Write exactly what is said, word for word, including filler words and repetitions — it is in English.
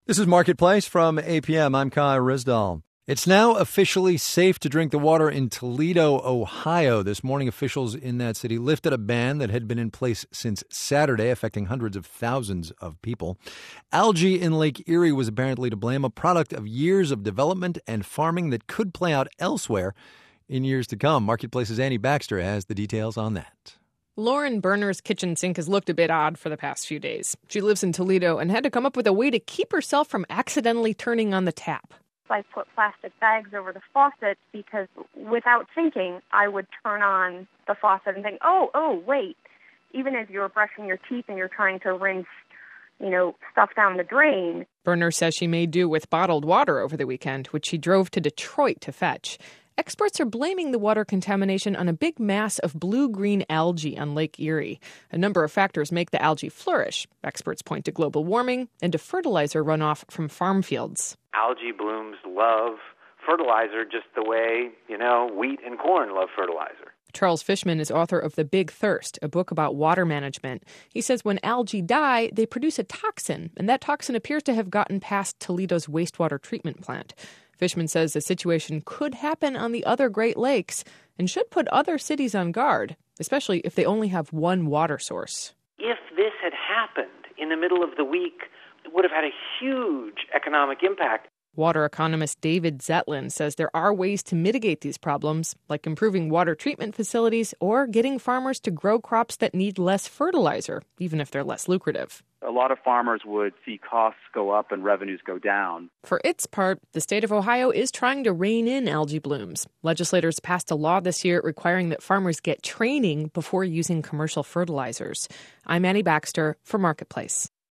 This is Marketplace from A P M. I'm Kai Rizdal. It's now officially safe to drink the water in Toledo, Ohio. This morning, officials in that city lifted a ban that had been in place since Saturday, affecting hundreds of thousands of people. Algae in Lake Erie was apparently to blame, a product of years of development and farming that could play out elsewhere in years to come. Marketplace's Annie Baxter has the details on that. Lauren Berner's kitchen sink has looked a bit odd for the past few days. She lives in Toledo and had to come up with a way to keep herself from accidentally turning on the tap. I put plastic bags over the faucet because without thinking, I would turn on the faucet and think, oh, oh, wait. Even as you're brushing your teeth and you're trying to rinse, you know, stuff down the drain. Berner says she made do with bottled water over the weekend, which she drove to Detroit to fetch. Experts are blaming the water contamination on a big mass of blue-green algae on Lake Erie. A number of factors make the algae flourish. Experts point to global warming and to fertilizer runoff from farm fields. Algae blooms love fertilizer just the way, you know, wheat and corn love fertilizer. Charles Fishman is author of The Big Thirst, a book about water management. He says when algae die, they produce a toxin, and that toxin appears to have gotten past Toledo's wastewater treatment plant. Fishman says the situation could happen on the other Great Lakes and should put other cities on guard, especially if they only have one water source. If this had happened in the middle of the week, it would have had a huge economic impact. Water economist David Zetlin says there are ways to mitigate these problems, like improving water treatment facilities or getting farmers to grow crops that need less fertilizer, even if they're less lucrative. A lot of farmers would see costs go up and revenues go down. For its part, the state of Ohio is trying to rein in algae blooms. Legislators passed a law this year requiring that farmers get training before using commercial fertilizers. I'm Annie Baxter for Marketplace.